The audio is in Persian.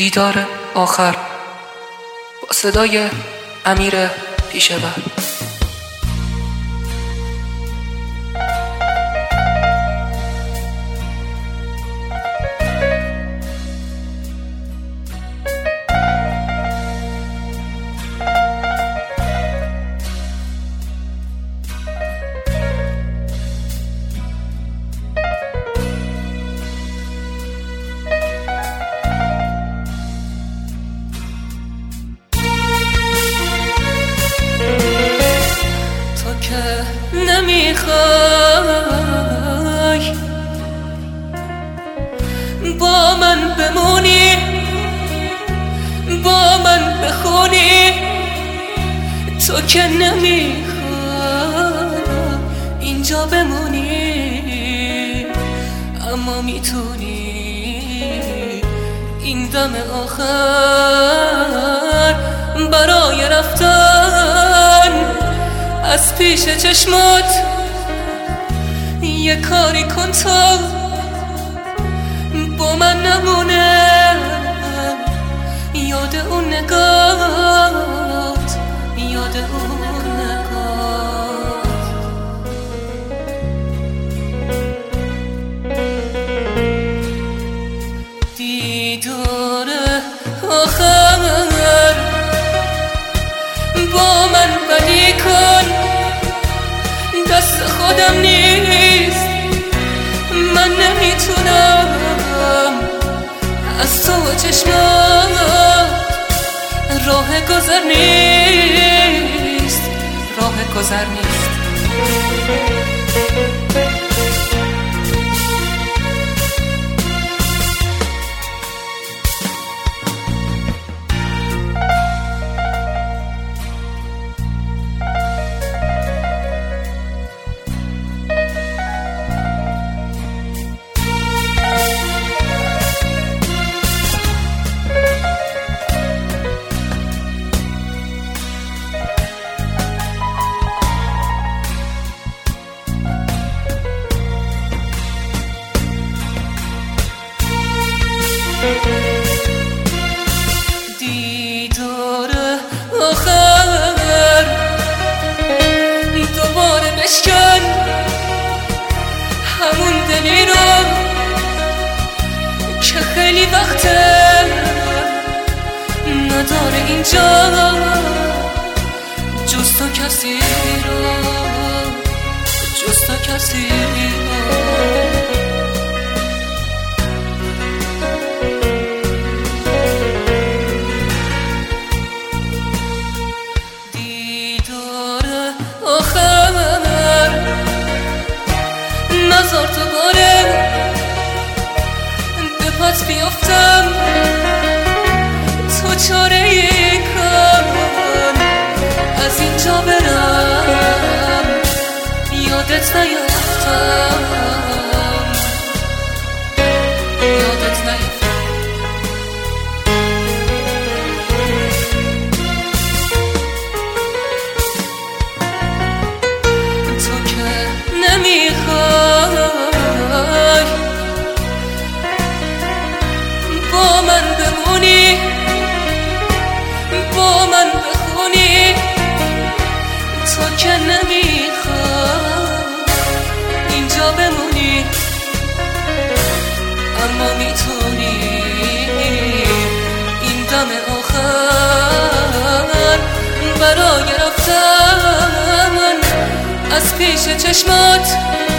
دیدار آخر با صدای امیر پیشور. نمیخوای با من بمونی، با من بخونی، تو که نمیخوای اینجا بمونی، اما میتونی این دم آخر برای رفتن از پیش چشمات یه کاری کن تا با من نمونه یاد اون نگات، یاد اون نگات. دیدار آخر با من بدی کن، دست خودم نیست، من نمیتونم از تو و چشمات راه گذر نیست، راه گذر نیست. دیدار آخر دوباره بشکن همون دلی رو که خیلی وقته نداره اینجا جز تو کسی رو، جز تو کسی رو. نذار تو باره به پات بیافتم، تو چاره ای کن از اینجا برم، یادت نیافتم، یادت نیافتم. تو که نمیخوای با من بمونی، با من بخونی، تو که نمیخوای اینجا بمونی، اما میتونی این دم آخر برای رفتن از پیش چشمات